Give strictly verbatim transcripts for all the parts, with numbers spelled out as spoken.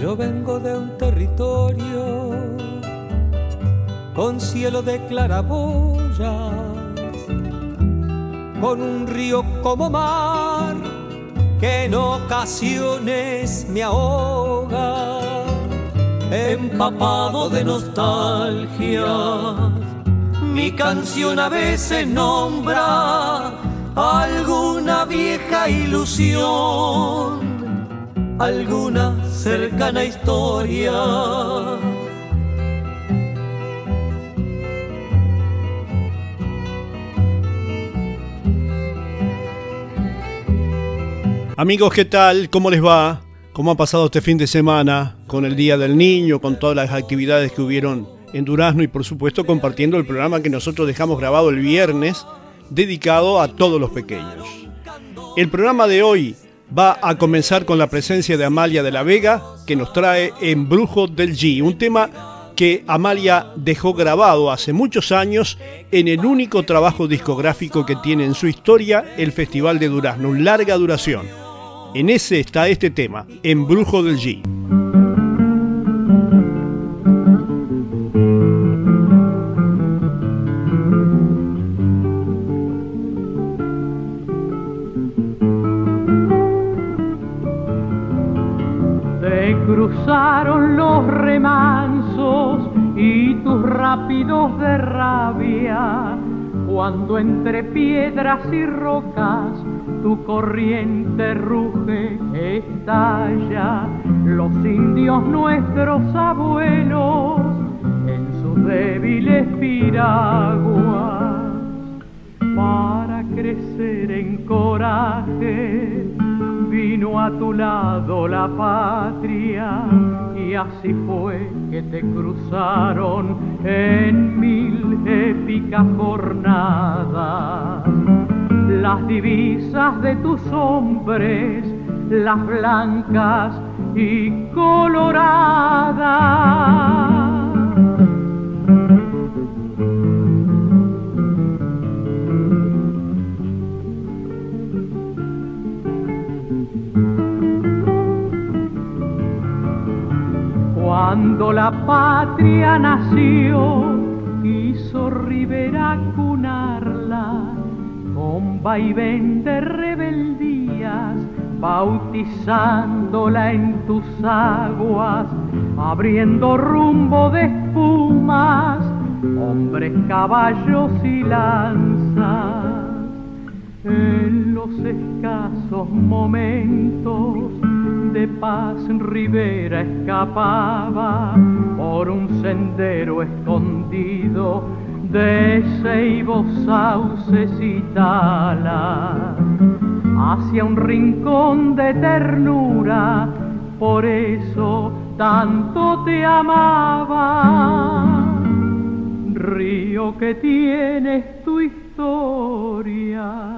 Yo vengo de un territorio con cielo de claraboyas, con un río como mar que en ocasiones me ahoga, empapado de nostalgia. Mi canción a veces nombra alguna vieja ilusión, alguna cercana historia. Amigos, ¿qué tal? ¿Cómo les va? ¿Cómo ha pasado este fin de semana con el Día del Niño, con todas las actividades que hubieron en Durazno y por supuesto compartiendo el programa que nosotros dejamos grabado el viernes dedicado a todos los pequeños? El programa de hoy va a comenzar con la presencia de Amalia de la Vega, que nos trae Embrujo del G, un tema que Amalia dejó grabado hace muchos años en el único trabajo discográfico que tiene en su historia el Festival de Durazno, una larga duración. En ese está este tema, Embrujo del G. Se cruzaron los remansos y tus rápidos de rabia, cuando entre piedras y rocas tu corriente ruge, estalla. Los indios nuestros abuelos en sus débiles piraguas, para crecer en coraje, vino a tu lado la patria, y así fue que te cruzaron en mil épicas jornadas las divisas de tus hombres, las blancas y coloradas. Cuando la patria nació, quiso Rivera cunarla con vaivén de rebeldías, bautizándola en tus aguas, abriendo rumbo de espumas, hombres, caballos y lanzas. En los escasos momentos de paz, Rivera escapaba por un sendero escondido de ceibos, sauces y talas, hacia un rincón de ternura. Por eso tanto te amaba, río que tienes tu historia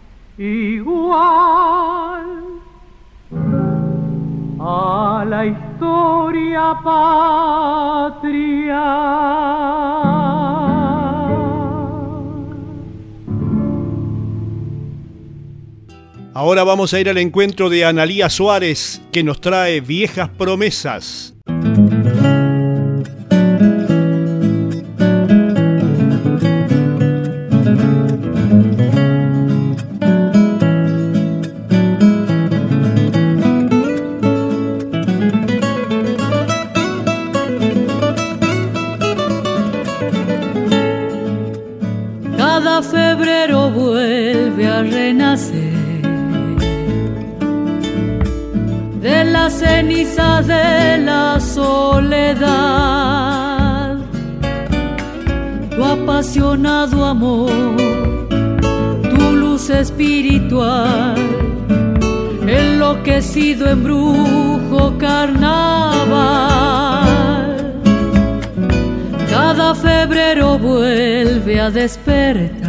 igual a la historia patria. Ahora vamos a ir al encuentro de Analía Suárez, que nos trae Viejas Promesas. Cada febrero vuelve a renacer de la ceniza de la soledad, tu apasionado amor, tu luz espiritual, enloquecido embrujo carnaval. Cada febrero vuelve a despertar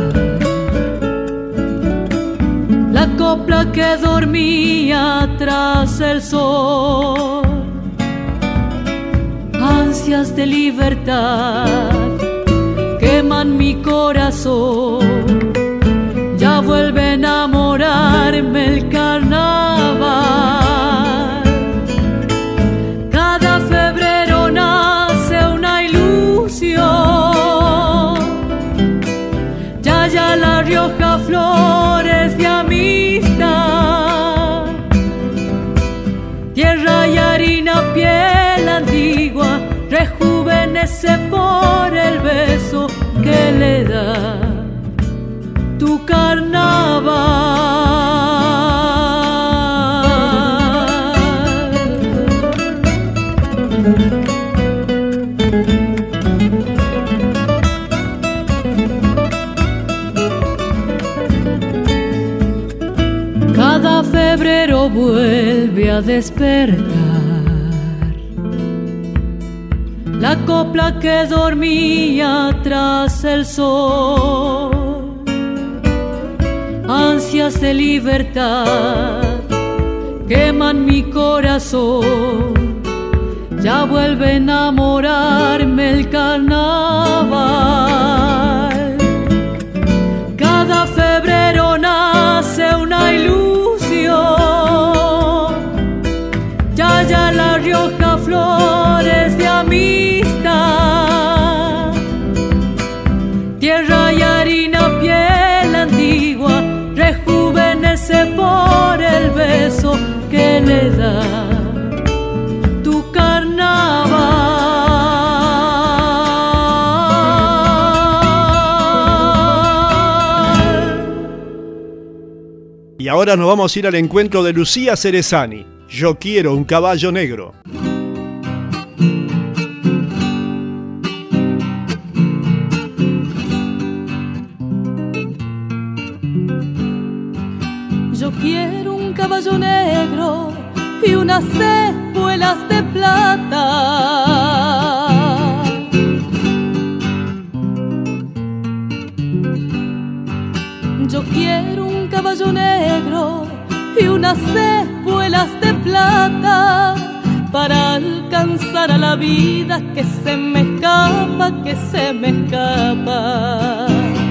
la copla que dormía tras el sol, ansias de libertad queman mi corazón, ya vuelve a enamorarme el carnaval. Cada febrero vuelve a despertar la copla que dormía tras el sol. Ansias de libertad queman mi corazón, ya vuelve a enamorarme el carnaval. Cada febrero nace una ilusión, ya ya La Rioja flores de amistad, tierra y harina, piel antigua, rejuvenece por el beso que le da tu carnaval. Y ahora nos vamos a ir al encuentro de Lucía Cerezani. Yo quiero un caballo negro. Yo quiero un caballo negro y unas espuelas de plata. Yo quiero un caballo negro y unas espuelas de plata para alcanzar a la vida que se me escapa, que se me escapa.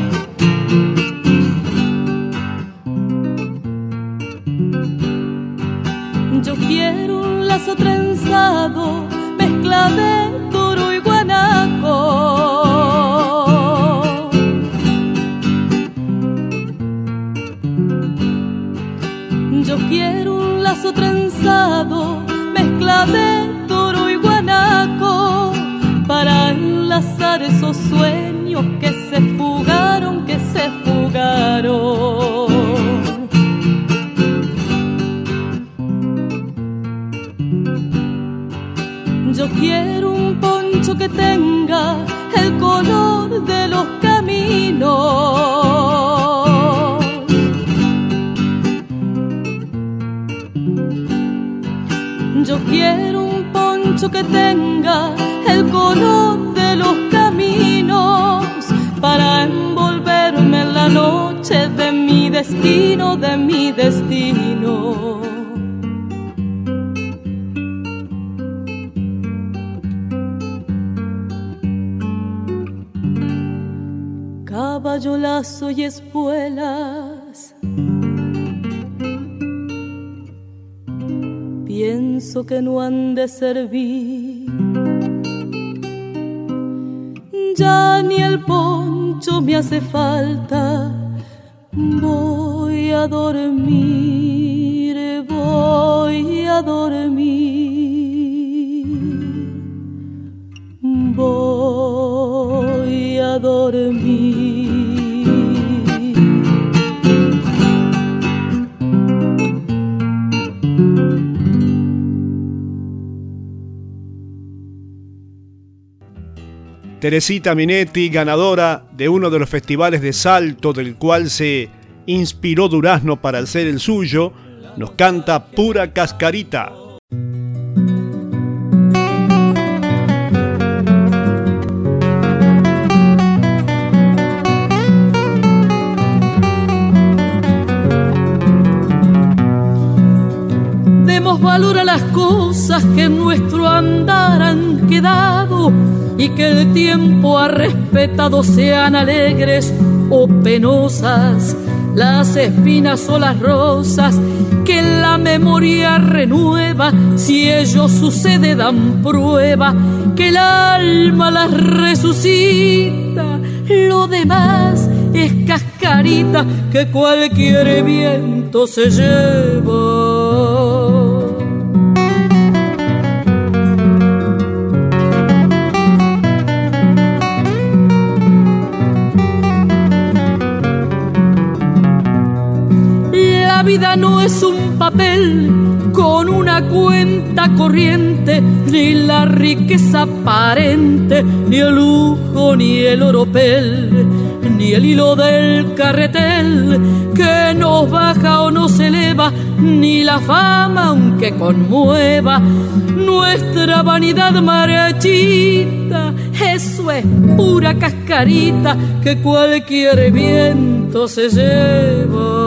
Yo quiero un lazo trenzado, mezcla de toro y guanaco. Yo quiero un lazo trenzado, mezcla de toro y guanaco, para enlazar esos sueños que se fugaron, que se fugaron. Yo quiero un poncho que tenga el color de los caminos. Yo quiero un poncho que tenga el color de los caminos para envolverme en la noche de mi destino, de mi destino. Caballo, lazo y espuelas, pienso que no han de servir. Ya ni el poncho me hace falta, voy a dormir, voy a dormir, voy a dormir. Teresita Minetti, ganadora de uno de los festivales de Salto del cual se inspiró Durazno para hacer el suyo, nos canta Pura Cascarita. Demos valor a las cosas que en nuestro andar han quedado y que el tiempo ha respetado, sean alegres o penosas, las espinas o las rosas que la memoria renueva. Si ello sucede dan prueba que el alma las resucita. Lo demás es cascarita que cualquier viento se lleva. La vida no es un papel con una cuenta corriente, ni la riqueza aparente, ni el lujo, ni el oropel, ni el hilo del carretel que nos baja o nos eleva llueva, ni la fama aunque conmueva nuestra vanidad marchita. Eso es pura cascarita que cualquier viento se lleva.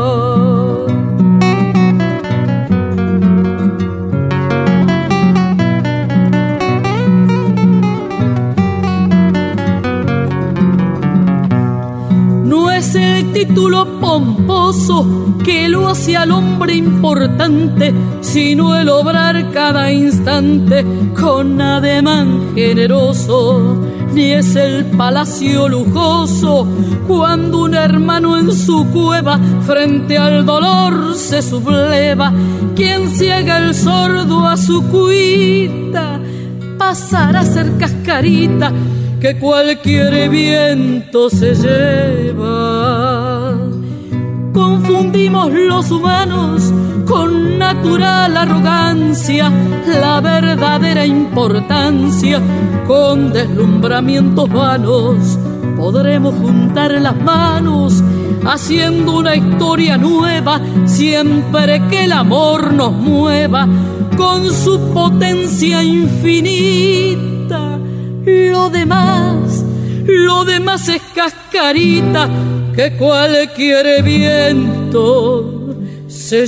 El título pomposo que lo hace al hombre importante, sino el obrar cada instante con ademán generoso. Ni es el palacio lujoso cuando un hermano en su cueva frente al dolor se subleva. Quien ciega el sordo a su cuita pasará a ser cascarita que cualquier viento se lleva. Confundimos los humanos con natural arrogancia la verdadera importancia con deslumbramientos vanos. Podremos juntar las manos haciendo una historia nueva siempre que el amor nos mueva con su potencia infinita. Lo demás, lo demás es cascarita que cualquier viento se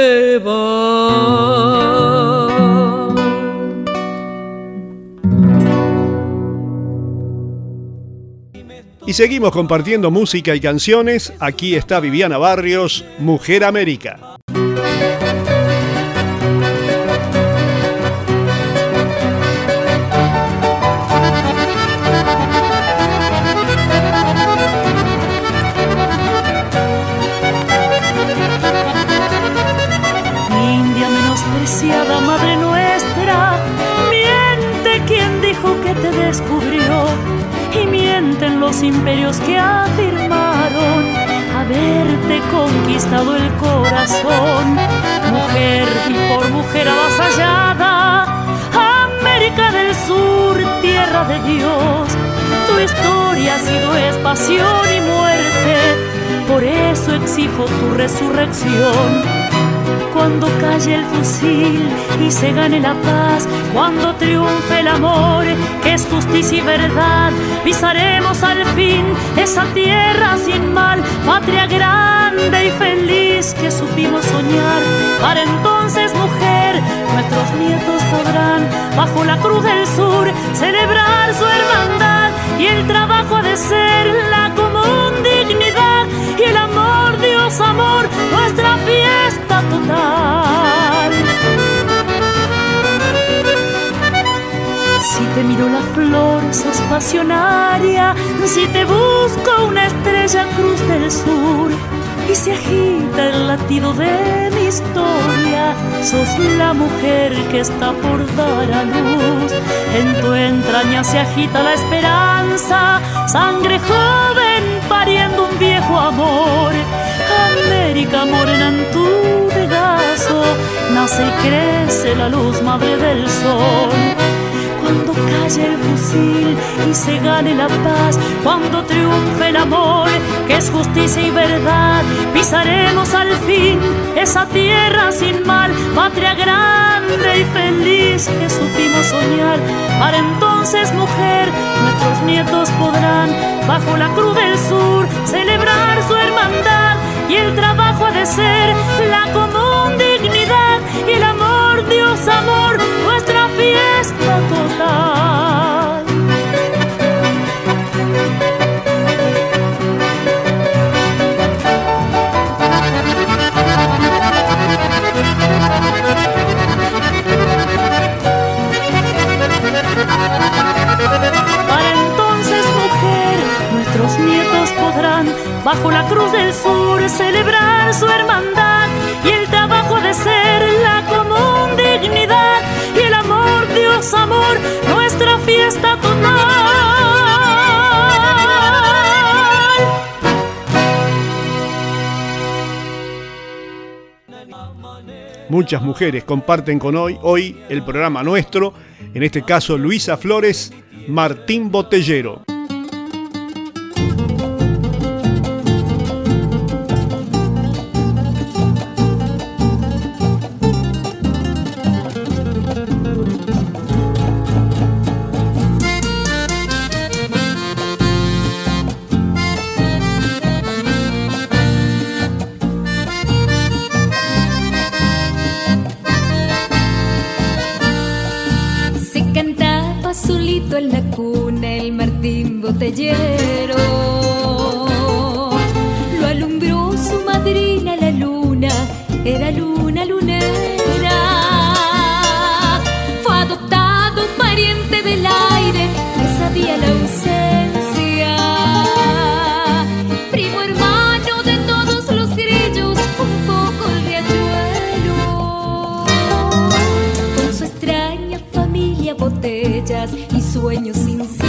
lleva. Y seguimos compartiendo música y canciones. Aquí está Viviana Barrios, Mujer América. Madre nuestra, miente quien dijo que te descubrió, y mienten los imperios que afirmaron haberte conquistado el corazón. Mujer y por mujer avasallada, América del Sur, tierra de Dios, tu historia ha sido es pasión y muerte, por eso exijo tu resurrección. Cuando calle el fusil y se gane la paz, cuando triunfe el amor, que es justicia y verdad, pisaremos al fin esa tierra sin mal, patria grande y feliz que supimos soñar. Para entonces, mujer, nuestros nietos podrán, bajo la cruz del sur, celebrar su hermandad, y el trabajo ha de ser la común dignidad, y el amor, Dios amor, nuestra fiesta total. Si te miro la flor, sos pasionaria, si te busco una estrella, cruz del sur, y se agita el latido de mi historia, sos la mujer que está por dar a luz. En tu entraña se agita la esperanza, sangre joven pariendo un viejo amor. América morena, en tu regazo nace y crece la luz, madre del sol. Cuando calle el fusil y se gane la paz, cuando triunfe el amor, que es justicia y verdad, pisaremos al fin esa tierra sin mal, patria grande y feliz que supimos soñar. Para entonces, mujer, nuestros nietos podrán, bajo la cruz del sur, celebrar su hermandad, y el trabajo ha de ser la común dignidad, y el amor, Dios amor, nuestra fiesta total. Para entonces, mujer, nuestros nietos podrán, bajo la cruz del sur, celebrar su hermandad, y el trabajo ha de ser la común dignidad, y el amor, Dios amor, nuestra fiesta total. Muchas mujeres comparten con hoy, hoy el programa nuestro, en este caso Luisa Flores, Martín Botellero. botellero. Lo alumbró su madrina la luna, era luna lunera. Fue adoptado un pariente del aire que sabía la ausencia. Primo hermano de todos los grillos, un poco el riachuelo. Con su extraña familia, botellas y sueños inciertos.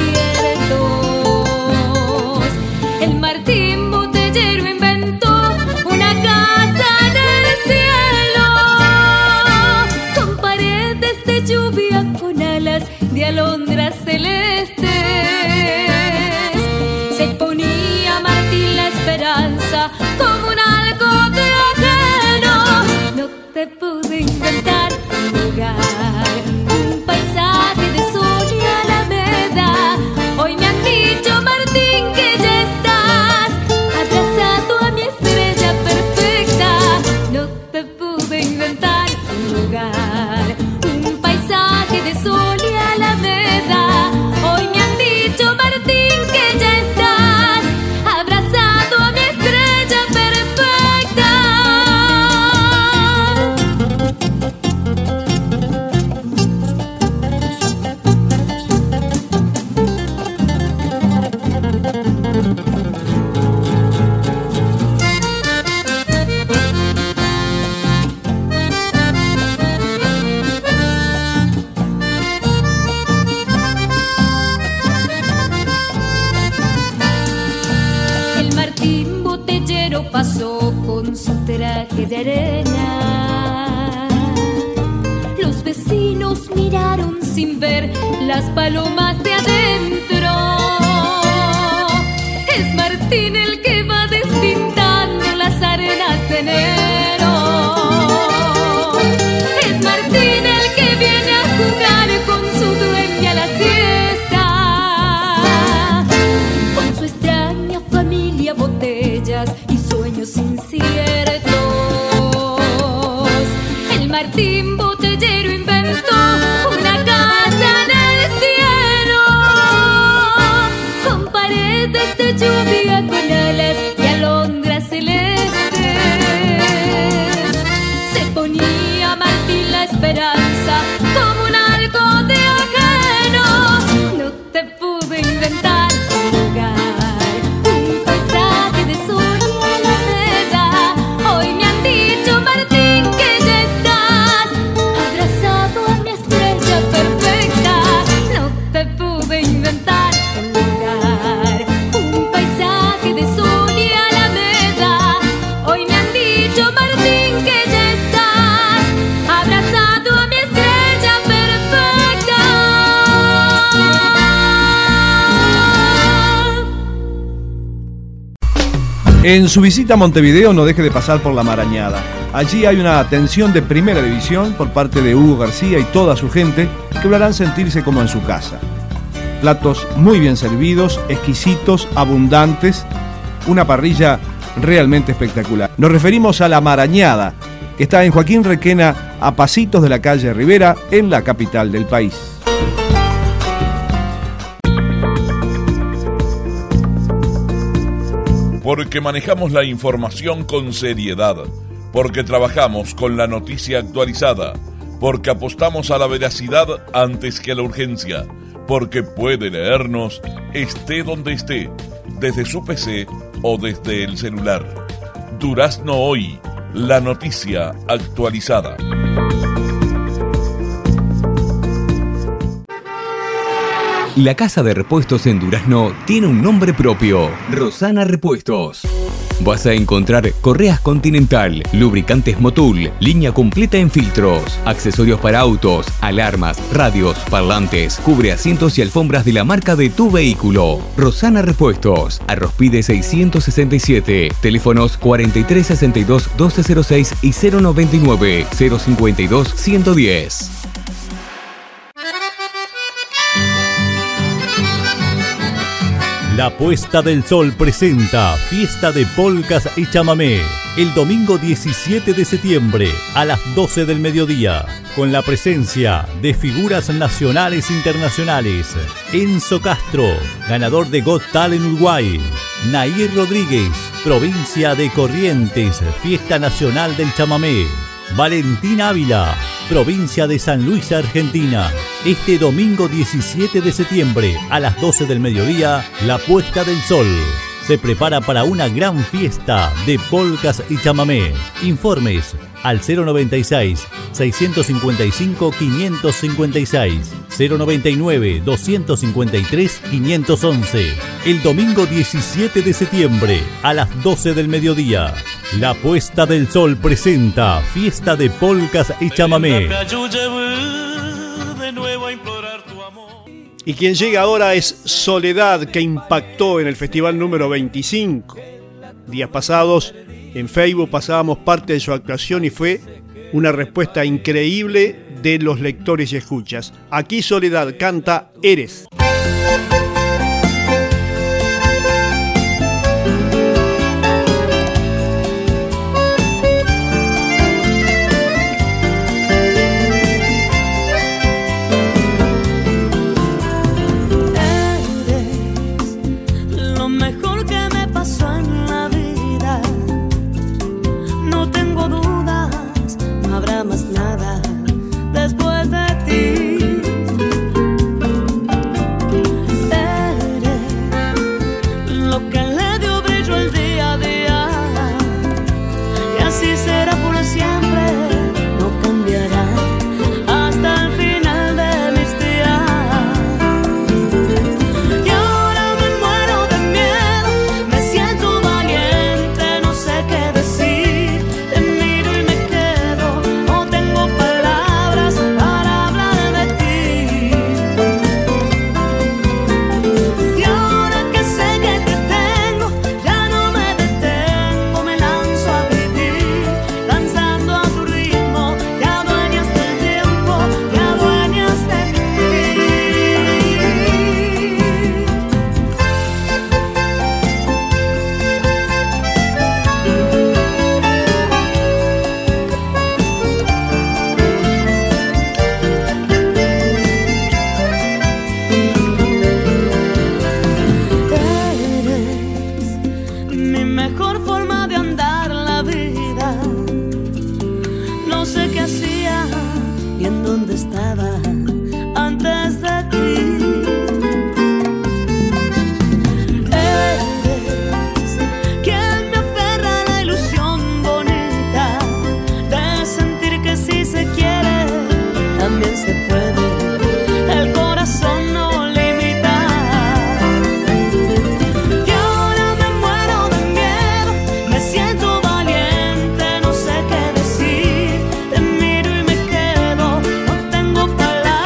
El Martín Botellero inventó una casa en el cielo, con paredes de lluvia, con alas de alondras celestes. Se ponía Martín la esperanza como un algo de ajeno. No te pude inventar un lugar, un paisaje de sol y alameda. Hoy me han dicho, Martín, que ya estás abrazado a mi estrella perfecta. No te pude inventar un lugar, un paisaje de sol y alameda. Hoy me han dicho, Martín, que ya estás abrazado a mi estrella perfecta. El Martín Botellero pasó con su traje de arena. Los vecinos miraron sin ver las palomas de adentro. Es Martín el que va despintando las arenas de enero. Es Martín el que viene a jugar con su dueña a la siesta. Con su extraña familia, botellas y sueños inciertos. El Martín Botellero inventó una casa en el cielo, con paredes de lluvia, con alas y alondras celestes. Se ponía Martín la esperanza como un algo de ajeno. No te pude inventar un lugar, un paisaje de sol y alameda. Hoy me han dicho, Martín, que ya estás abrazado a mi estrella perfecta. No te pude inventar un lugar, un paisaje de sol y alameda. Hoy me han dicho, Martín, que ya estás abrazado a mi estrella perfecta. En su visita a Montevideo no deje de pasar por La Marañada. Allí hay una atención de primera división por parte de Hugo García y toda su gente que lo harán sentirse como en su casa. Platos muy bien servidos, exquisitos, abundantes, una parrilla realmente espectacular. Nos referimos a La Marañada, que está en Joaquín Requena, a pasitos de la calle Rivera, en la capital del país. Porque manejamos la información con seriedad, porque trabajamos con la noticia actualizada, porque apostamos a la veracidad antes que a la urgencia, porque puede leernos esté donde esté, desde su P C o desde el celular. Durazno Hoy, la noticia actualizada. La casa de repuestos en Durazno tiene un nombre propio, Rosana Repuestos. Vas a encontrar correas Continental, lubricantes Motul, línea completa en filtros, accesorios para autos, alarmas, radios, parlantes, cubre asientos y alfombras de la marca de tu vehículo. Rosana Repuestos, Arrospide seiscientos sesenta y siete, teléfonos cuarenta y tres sesenta y dos doce cero seis y cero noventa y nueve cero cincuenta y dos ciento diez. La Puesta del Sol presenta Fiesta de Polcas y Chamamé. el domingo diecisiete de septiembre a las doce del mediodía, con la presencia de figuras nacionales e internacionales. Enzo Castro, ganador de Got Talent Uruguay. Nair Rodríguez, provincia de Corrientes, Fiesta Nacional del Chamamé. Valentín Ávila, provincia de San Luis, Argentina. Este domingo diecisiete de septiembre a las doce del mediodía, la puesta del sol. Se prepara para una gran fiesta de polcas y chamamé. Informes al cero noventa y seis, seiscientos cincuenta y cinco, quinientos cincuenta y seis, cero noventa y nueve, doscientos cincuenta y tres, quinientos once. El domingo diecisiete de septiembre a las doce del mediodía. La puesta del sol presenta fiesta de polcas y chamamé. Y quien llega ahora es Soledad, que impactó en el festival número veinticinco. Días pasados en Facebook pasábamos parte de su actuación y fue una respuesta increíble de los lectores y escuchas. Aquí Soledad canta Eres. Palabras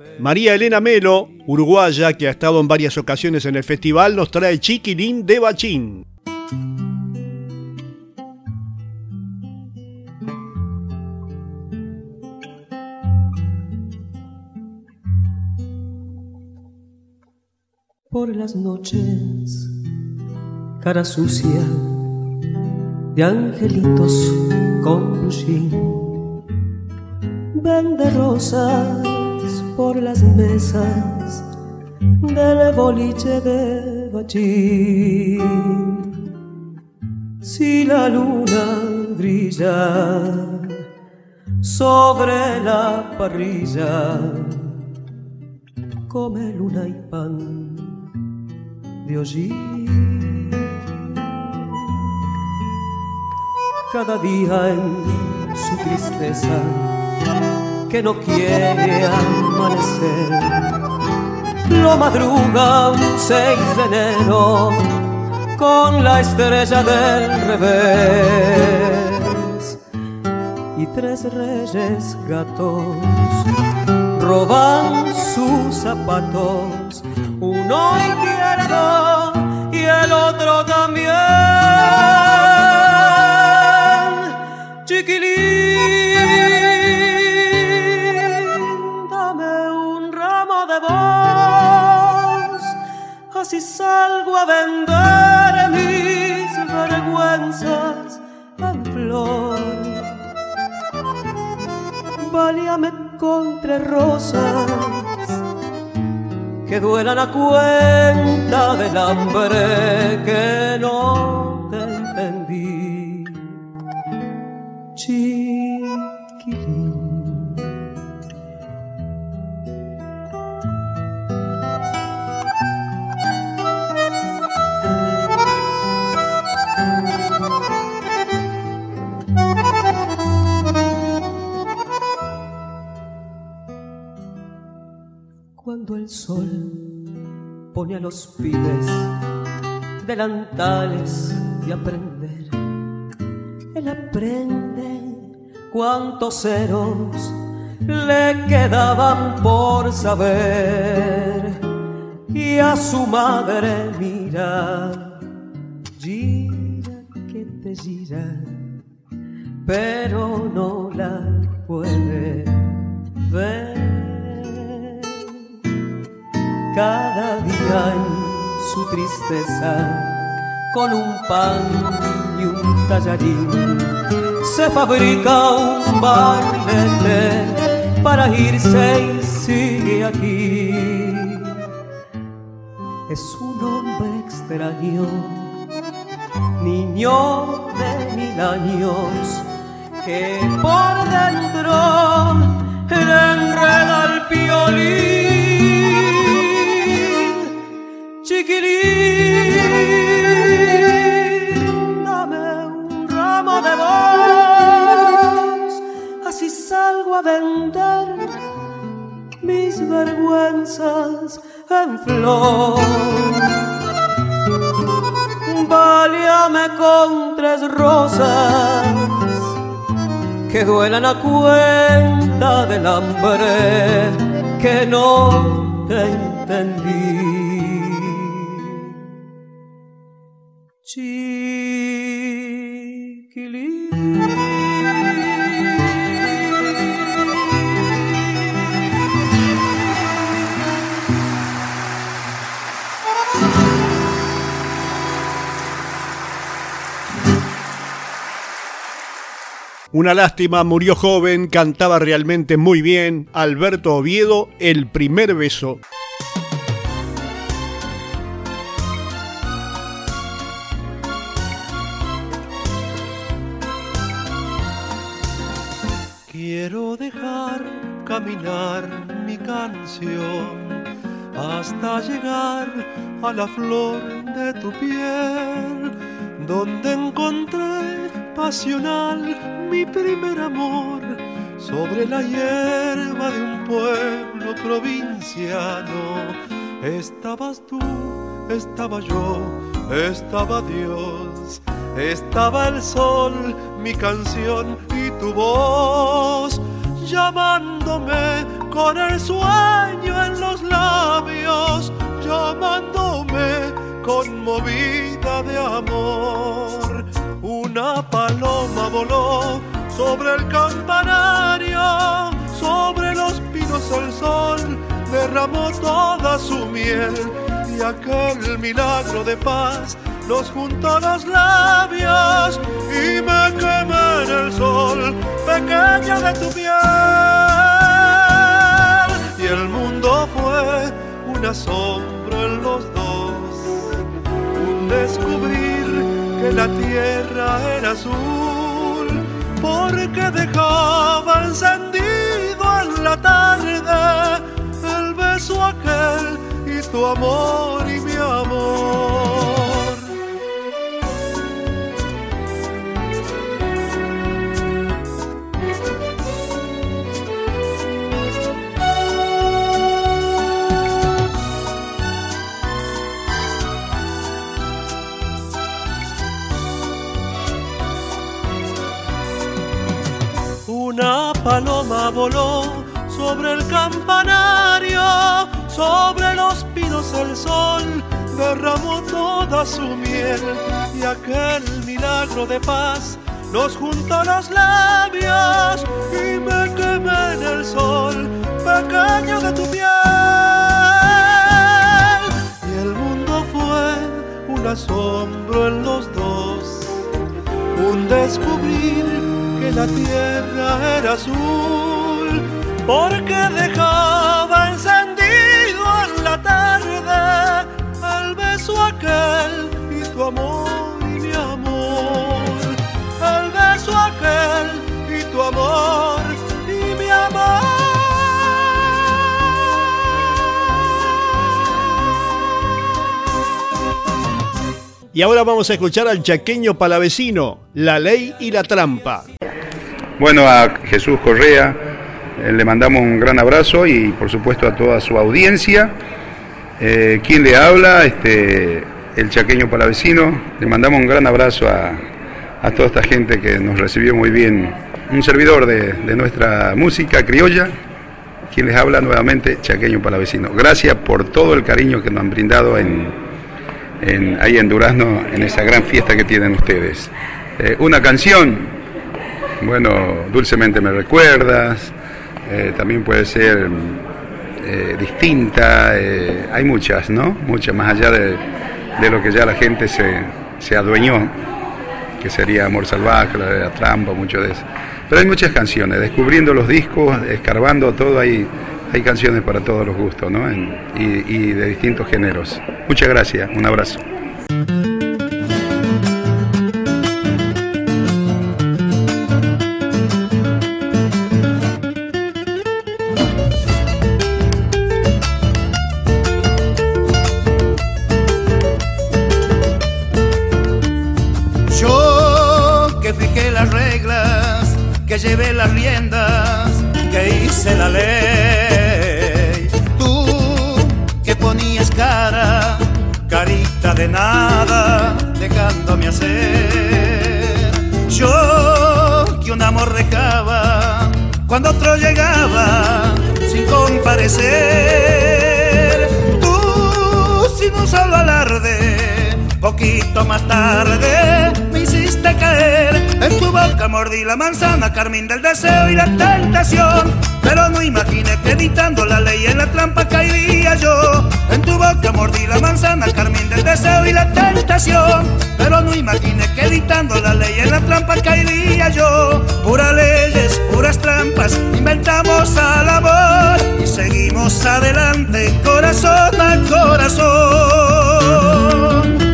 María Elena Melo, uruguaya, que ha estado en varias ocasiones en el festival, nos trae Chiquilín de Bachín. Por las noches, cara sucia de angelitos con blushín, vende rosas por las mesas del boliche de Bachín. Si la luna brilla sobre la parrilla, come luna y pan de hollín. Cada día en su tristeza que no quiere amanecer, lo madruga un seis de enero con la estrella del revés, y tres reyes gatos roban sus zapatos, uno izquierdo y el otro también. Chiquilín, dame un ramo de voz, así salgo a vender mis vergüenzas en flor. Válíame con tres rosas que duelan a cuenta del hambre que no te entendí. Chiquilín. Cuando el sol pone a los pibes delantales de aprender, él aprende cuántos ceros le quedaban por saber, y a su madre mira, gira que te gira, pero no la puede ver. Cada día en su tristeza, con un pan y un tallarín, se fabrica un barrilete para irse y sigue aquí. Es un hombre extraño, niño de mil años, que por dentro le enreda el piolín. Chiquilín, dame un ramo de voz, así salgo a vender mis vergüenzas en flor. Válíame con tres rosas que duelan a cuenta del hambre que no te entendí. Chiquilín. Una lástima, murió joven, cantaba realmente muy bien. Alberto Oviedo, El primer beso. Quiero dejar caminar mi canción hasta llegar a la flor de tu piel, donde encontré pasional mi primer amor, sobre la hierba de un pueblo provinciano. Estabas tú, estaba yo, estaba Dios, estaba el sol, mi canción y tu voz, llamándome con el sueño en los labios, llamándome conmovida de amor. Una paloma voló sobre el campanario, sobre los pinos el sol derramó toda su miel, y aquel milagro de paz nos juntó los labios y me quemé en el sol pequeña de tu piel. Y el mundo fue un asombro en los dos, un descubrir que la tierra era azul, porque dejaba encendido en la tarde el beso aquel y tu amor y mi amor. Una paloma voló sobre el campanario, sobre los pinos el sol derramó toda su miel, y aquel milagro de paz nos juntó los labios y me quemé en el sol pequeño de tu piel. Y el mundo fue un asombro en los dos, un descubrir que la tierra era azul, porque dejaba encendido en la tarde el beso aquel y tu amor y mi amor, el beso aquel y tu amor y mi amor. Y ahora vamos a escuchar al chaqueño palavecino, La Ley y la Trampa. Bueno, a Jesús Correa eh, le mandamos un gran abrazo y por supuesto a toda su audiencia. Eh, ¿Quién le habla? Este, el chaqueño palavecino. Le mandamos un gran abrazo a, a toda esta gente que nos recibió muy bien. Un servidor de, de nuestra música criolla. ¿Quién les habla? Nuevamente, chaqueño palavecino. Gracias por todo el cariño que nos han brindado en, en, ahí en Durazno, en esa gran fiesta que tienen ustedes. Eh, una canción. Bueno, Dulcemente me recuerdas, eh, también puede ser eh, distinta, eh, hay muchas, ¿no? Muchas, más allá de, de lo que ya la gente se, se adueñó, que sería Amor Salvaje, La, la Trampa, mucho de eso. Pero hay muchas canciones, descubriendo los discos, escarbando todo, hay, hay canciones para todos los gustos, ¿no? En, y, y de distintos géneros. Muchas gracias, un abrazo. Que llevé las riendas, que hice la ley. Tú que ponías cara, carita de nada, dejándome hacer. Yo que un amor dejaba cuando otro llegaba sin comparecer. Tú sin un solo alarde, poquito más tarde me hiciste caer. En tu boca mordí la manzana, carmín del deseo y la tentación. Pero no imaginé que editando la ley en la trampa caería yo. En tu boca mordí la manzana, carmín del deseo y la tentación. Pero no imaginé que editando la ley en la trampa caería yo. Puras leyes, puras trampas, inventamos al amor y seguimos adelante, corazón a corazón.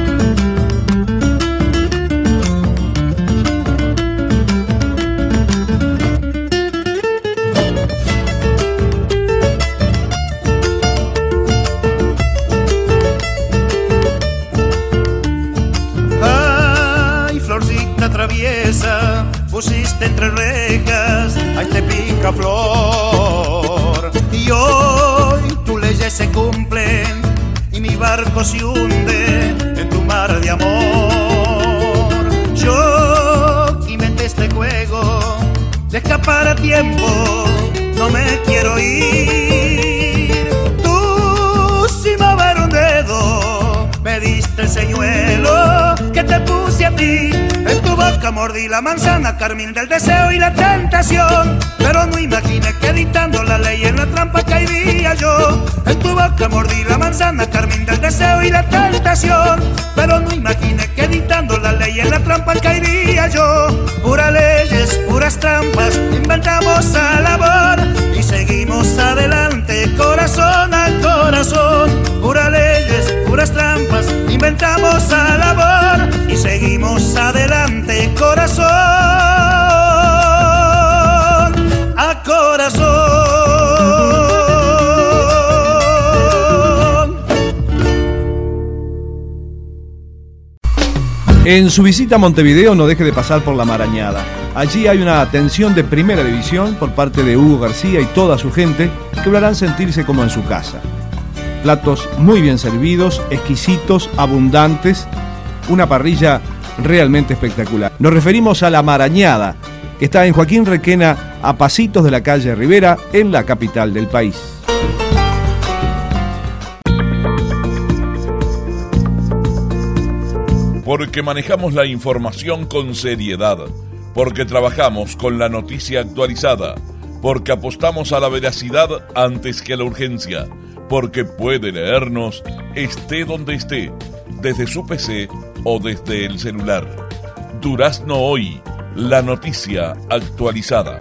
Traviesa, pusiste entre rejas a este picaflor. Y hoy tus leyes se cumplen y mi barco se hunde en tu mar de amor. Yo inventé este juego de escapar a tiempo, no no me quiero ir. Tú sin mover un dedo me diste el señuelo que te puse a ti. En tu boca mordí la manzana, carmín del deseo y la tentación. Pero no imaginé que editando la ley en la trampa caería yo. En tu boca mordí la manzana, carmín del deseo y la tentación. Pero no imaginé que editando la ley en la trampa caería yo. Puras leyes, puras trampas, inventamos a labor y seguimos adelante, corazón a corazón. Puras leyes, puras trampas, inventamos a labor y seguimos adelante, corazón a corazón. En su visita a Montevideo no deje de pasar por La Marañada. Allí hay una atención de primera división por parte de Hugo García y toda su gente que lo harán sentirse como en su casa. Platos muy bien servidos, exquisitos, abundantes, una parrilla realmente espectacular. Nos referimos a La Marañada, que está en Joaquín Requena, a pasitos de la calle Rivera, en la capital del país. Porque manejamos la información con seriedad, porque trabajamos con la noticia actualizada, porque apostamos a la veracidad antes que a la urgencia, porque puede leernos esté donde esté, desde su P C o desde el celular. Durazno Hoy, la noticia actualizada.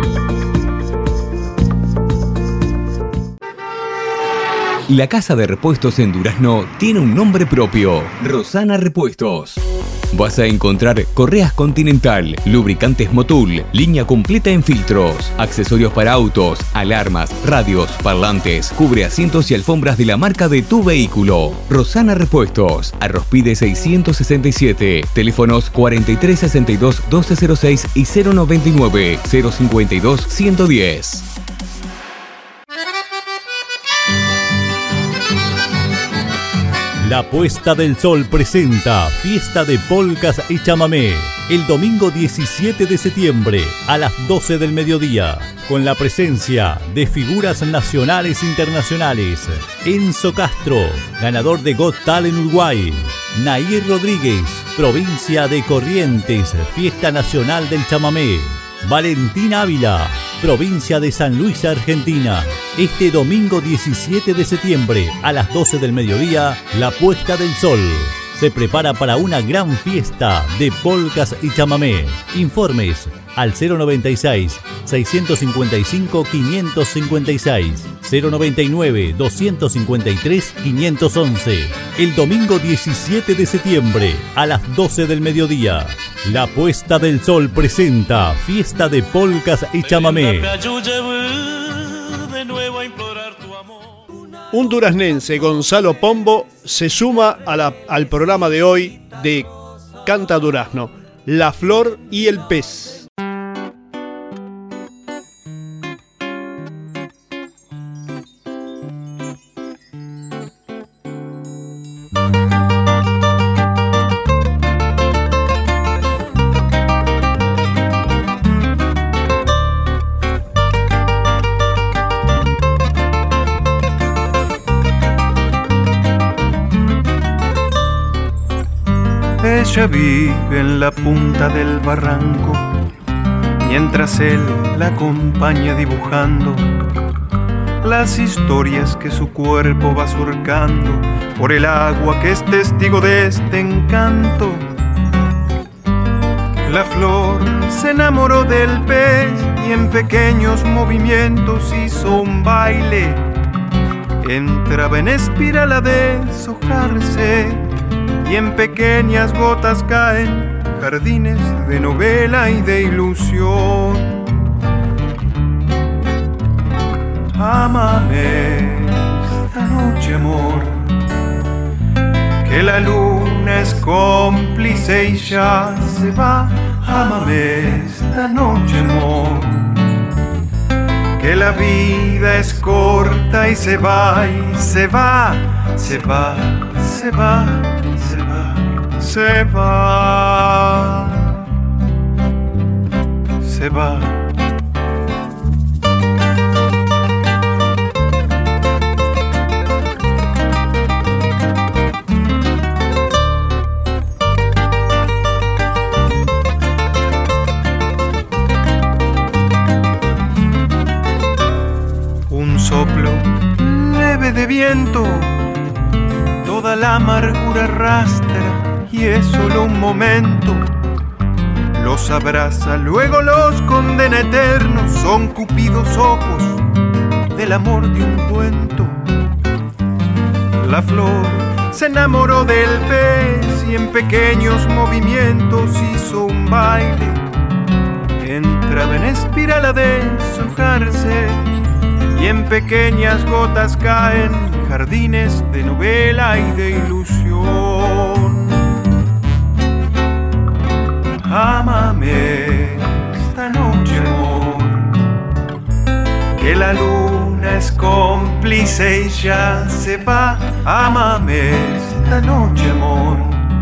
La casa de repuestos en Durazno tiene un nombre propio, Rosana Repuestos. Vas a encontrar correas Continental, lubricantes Motul, línea completa en filtros, accesorios para autos, alarmas, radios, parlantes, cubre asientos y alfombras de la marca de tu vehículo. Rosana Repuestos, Arrospide seiscientos sesenta y siete, teléfonos cuarenta y tres sesenta y dos doce cero seis y cero noventa y nueve cero cincuenta y dos ciento diez. La Puesta del Sol presenta Fiesta de Polcas y Chamamé el domingo diecisiete de septiembre a las doce del mediodía, con la presencia de figuras nacionales e internacionales. Enzo Castro, ganador de Got Talent Uruguay. Nair Rodríguez, provincia de Corrientes, Fiesta Nacional del Chamamé. Valentín Ávila, provincia de San Luis, Argentina. Este domingo diecisiete de septiembre a las doce del mediodía, la Puesta del Sol se prepara para una gran fiesta de polcas y chamamé. Informes al cero noventa y seis, seiscientos cincuenta y cinco, quinientos cincuenta y seis, cero noventa y nueve, doscientos cincuenta y tres, quinientos once. El domingo diecisiete de septiembre a las doce del mediodía. La Puesta del Sol presenta Fiesta de Polcas y Chamamé. Un duraznense, Gonzalo Pombo, se suma a la, al programa de hoy de Canta Durazno, La Flor y el Pez. Ella vive en la punta del barranco, mientras él la acompaña dibujando las historias que su cuerpo va surcando por el agua que es testigo de este encanto. La flor se enamoró del pez y en pequeños movimientos hizo un baile. Entraba en espiral a deshojarse y en pequeñas gotas caen jardines de novela y de ilusión. Ámame esta noche, amor, que la luna es cómplice y ya se va. Ámame esta noche, amor, que la vida es corta y se va, y se va, se va, se va. Se va, se va. soplo leve de viento, toda la amargura arrastra y es solo un momento. Los abraza, luego los condena eternos, son cupidos ojos del amor de un cuento. La flor se enamoró del pez y en pequeños movimientos hizo un baile. Entraba en espiral a deshojarse y en pequeñas gotas caen jardines de novela y de ilusión. Ámame esta noche, amor, que la luna es cómplice y ya se va. Ámame esta noche, amor,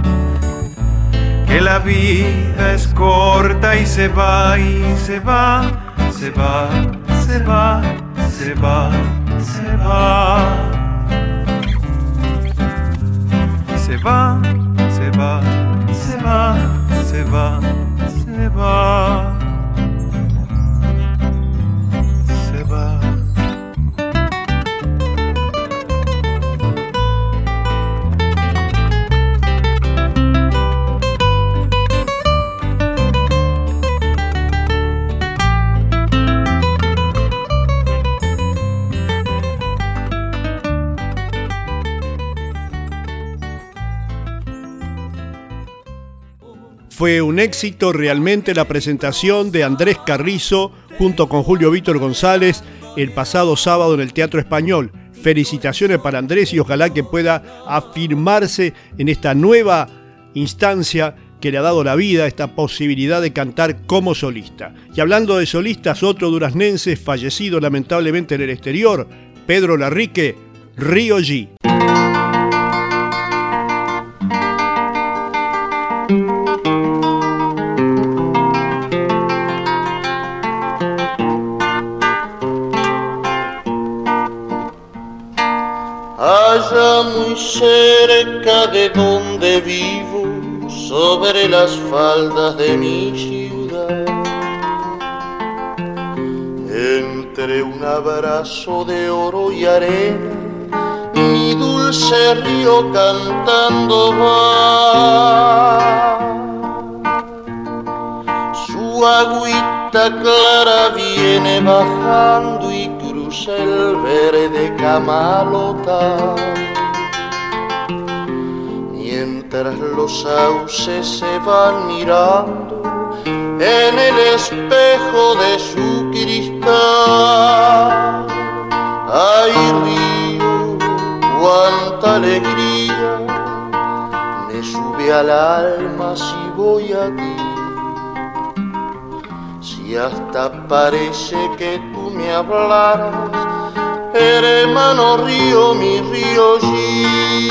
que la vida es corta y se va, y se va, se va, se va, se va, se va. Se va, se va, se va, se va, se va. Se va. Fue un éxito realmente la presentación de Andrés Carrizo junto con Julio Víctor González el pasado sábado en el Teatro Español. Felicitaciones para Andrés y ojalá que pueda afirmarse en esta nueva instancia que le ha dado la vida, esta posibilidad de cantar como solista. Y hablando de solistas, otro duraznense fallecido lamentablemente en el exterior, Pedro Larrique, Río G. Allá muy cerca de donde vivo, sobre las faldas de mi ciudad, entre un abrazo de oro y arena, mi dulce río cantando va. Su agüita clara viene bajando y cruza el verde camalota, mientras los sauces se van mirando en el espejo de su cristal. Ay, río, cuánta alegría me sube al alma si voy a ti. Y hasta parece que tú me hablaras, hermano río, mi río G.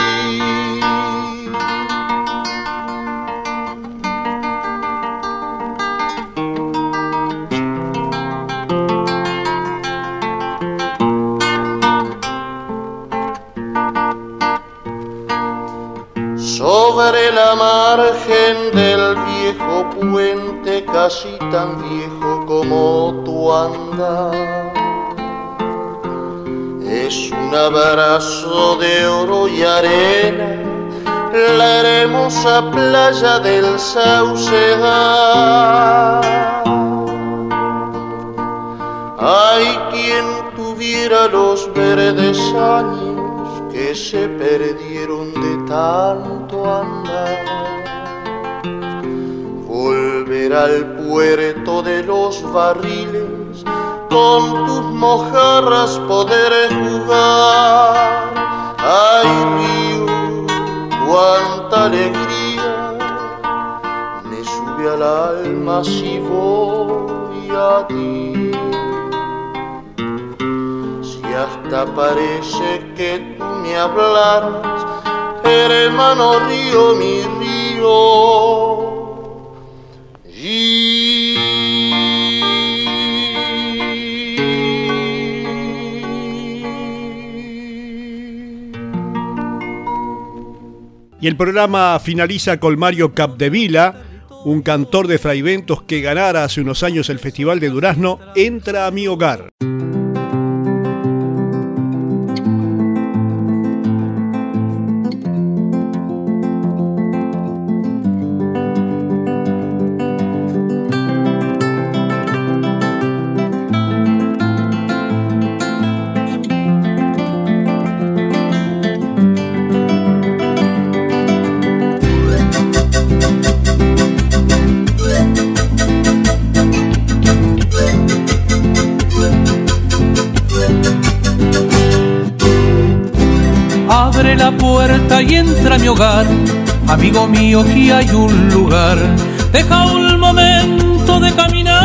Sobre la margen del viejo puente, casi tan viejo como tu andar, es un abrazo de oro y arena, la hermosa playa del Saucedo. Hay quien tuviera los verdes años que se perdieron de tanto andar, volver al puerto de los barriles, con tus mojarras poder jugar. Ay, río, cuánta alegría me sube al alma si voy a ti. Si hasta parece que tú me hablaras, hermano río, mi río. Y el programa finaliza con Mario Capdevila, un cantor de fraiventos que ganara hace unos años el Festival de Durazno, Entra a mi hogar. Abre la puerta y entra a mi hogar, amigo mío, que hay un lugar. Deja un momento de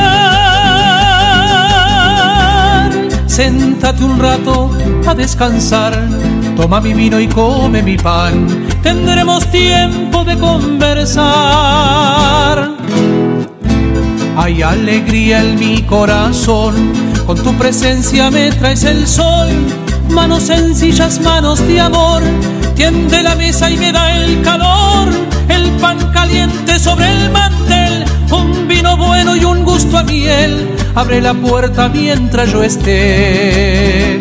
caminar, séntate un rato a descansar, toma mi vino y come mi pan, tendremos tiempo de conversar. Hay alegría en mi corazón, con tu presencia me traes el sol. Manos sencillas, manos de amor, tiende la mesa y me da el calor. El pan caliente sobre el mantel, un vino bueno y un gusto a miel. Abre la puerta mientras yo esté.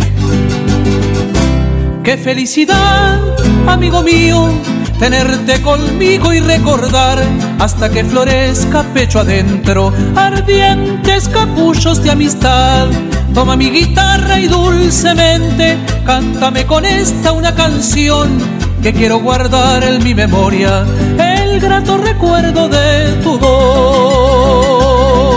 ¡Qué felicidad, amigo mío, tenerte conmigo y recordar hasta que florezca pecho adentro ardientes capullos de amistad! Toma mi guitarra y dulcemente cántame con esta una canción que quiero guardar en mi memoria, el grato recuerdo de tu voz.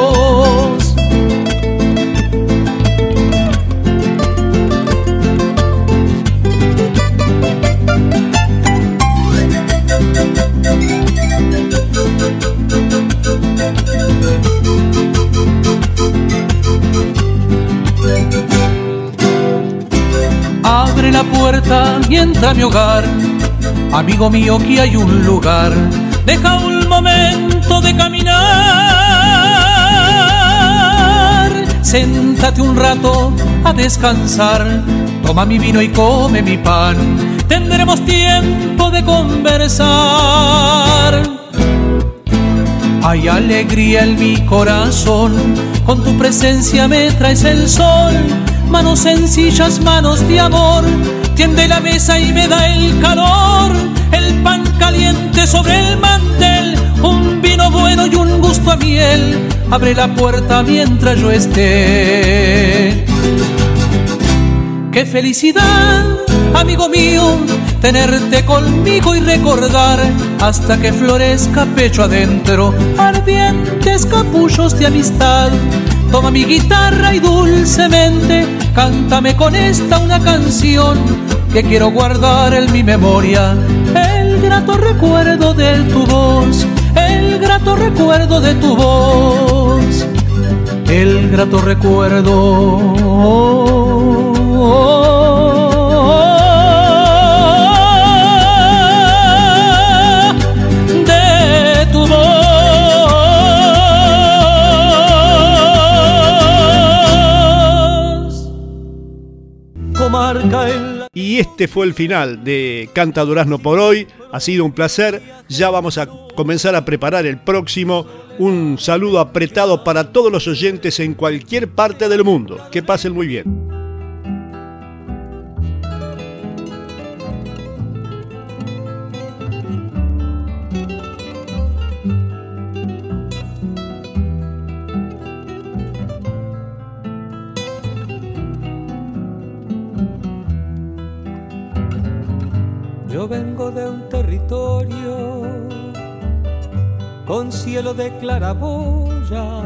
Abre la puerta y entra a mi hogar, amigo mío, que hay un lugar. Deja un momento de caminar, séntate un rato a descansar, toma mi vino y come mi pan, tendremos tiempo de conversar. Hay alegría en mi corazón, con tu presencia me traes el sol. Manos sencillas, manos de amor, tiende la mesa y me da el calor. El pan caliente sobre el mantel, un vino bueno y un gusto a miel. Abre la puerta mientras yo esté. ¡Qué felicidad, amigo mío, tenerte conmigo y recordar hasta que florezca pecho adentro ardientes capullos de amistad! Toma mi guitarra y dulcemente cántame con esta una canción que quiero guardar en mi memoria, el grato recuerdo de tu voz, el grato recuerdo de tu voz, el grato recuerdo de tu voz. Y este fue el final de Canta Durazno por hoy. Ha sido un placer. Ya vamos a comenzar a preparar el próximo. Un saludo apretado para todos los oyentes en cualquier parte del mundo. Que pasen muy bien. Yo vengo de un territorio con cielo de claraboyas,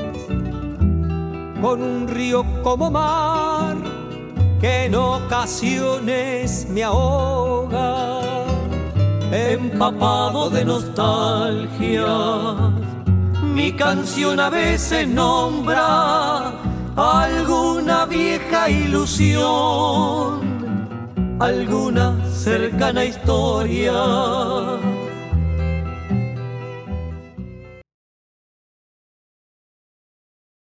con un río como mar que en ocasiones me ahoga, empapado de nostalgia. Mi canción a veces nombra alguna vieja ilusión, alguna cercana historia.